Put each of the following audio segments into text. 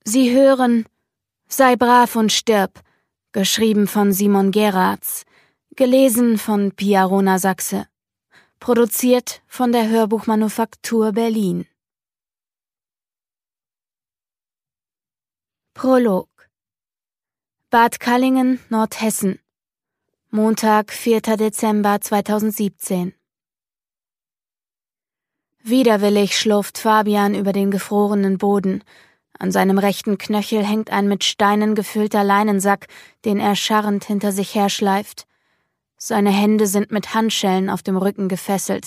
Sie hören Sei brav und stirb, geschrieben von Simon Geratz, gelesen von Pia Rona-Sachse, produziert von der Hörbuchmanufaktur Berlin. Prolog. Bad Kallingen, Nordhessen. Montag, 4. Dezember 2017. Widerwillig schlurft Fabian über den gefrorenen Boden. An seinem rechten Knöchel hängt ein mit Steinen gefüllter Leinensack, den er scharrend hinter sich herschleift. Seine Hände sind mit Handschellen auf dem Rücken gefesselt.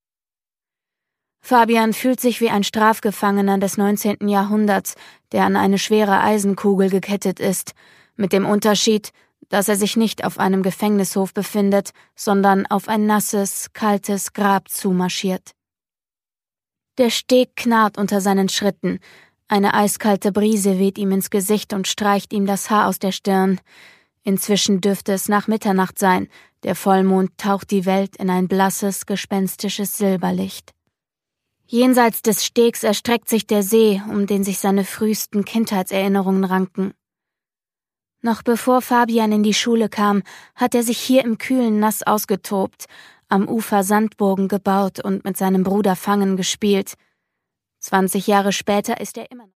Fabian fühlt sich wie ein Strafgefangener des 19. Jahrhunderts, der an eine schwere Eisenkugel gekettet ist, mit dem Unterschied, dass er sich nicht auf einem Gefängnishof befindet, sondern auf ein nasses, kaltes Grab zumarschiert. Der Steg knarrt unter seinen Schritten. Eine eiskalte Brise weht ihm ins Gesicht und streicht ihm das Haar aus der Stirn. Inzwischen dürfte es nach Mitternacht sein. Der Vollmond taucht die Welt in ein blasses, gespenstisches Silberlicht. Jenseits des Stegs erstreckt sich der See, um den sich seine frühesten Kindheitserinnerungen ranken. Noch bevor Fabian in die Schule kam, hat er sich hier im kühlen Nass ausgetobt, am Ufer Sandburgen gebaut und mit seinem Bruder Fangen gespielt. 20 Jahre später ist er immer noch